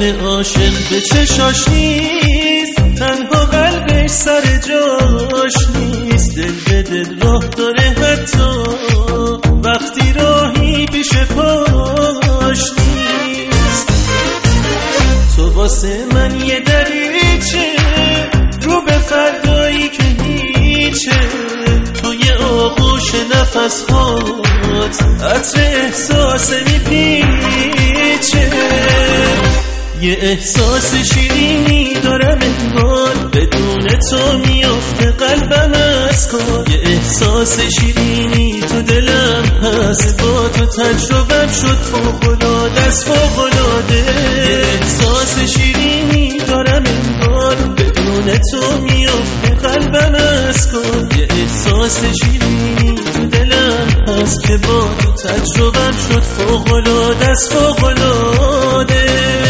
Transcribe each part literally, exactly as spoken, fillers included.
لحن عاشق به چشاش نیست، تنها قلبش سر جاش نیست. دل به دل راه داره حتی وقتی راهی پیش پاش نیست. تو واسه من یه دریچه رو به فردایی که هیچه، تو یه آغوش نفس هات عطر احساس میپیچه. یه احساس شیرینی دارم انگار بدون تو میافته قلبم از کار. یه احساس شیرینی تو دلم هست، با تو تجربم شد فوق‌العاده است فوق‌العاده. یه احساس شیرینی دارم انگار بدون تو میافته قلبم از کار. یه احساس شیرینی تو دلم هست که با تو تجربم شد فوق‌العاده است فوق‌العاده.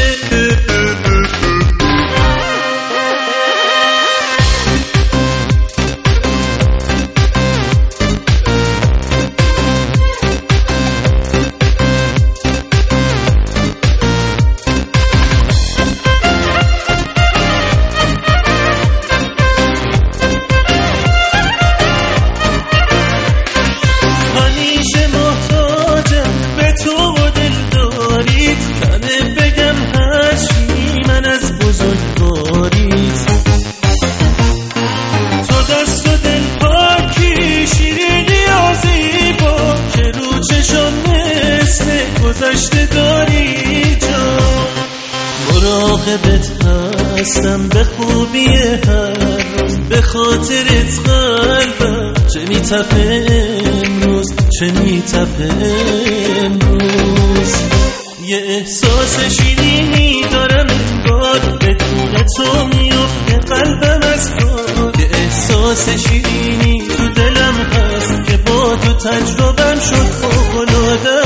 گذشته داری جا، مراقبت هستم به خوبی هر روز، به خاطرت قلبم چه میتپه امروز چه میتپه امروز. یه احساس شیرینی دارم انگار بدون تو میافته قلبم از کار. یه احساس شیرینی تو دلم هست که با تو تجربم شد فوق‌العاده.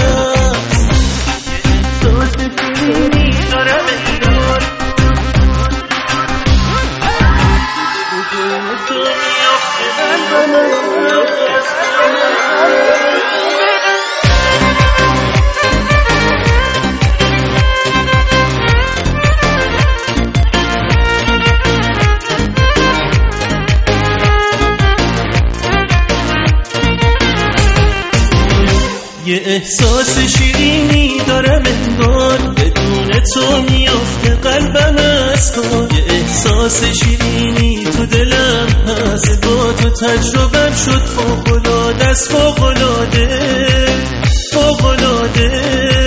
یه احساس شیرینی دارم انگار بدون تو میافته قلبم از کار. یه احساس شیرینی تو دلم هست، با تو تجربم شد فوق‌العاده است فوق‌العاده فوق‌العاده.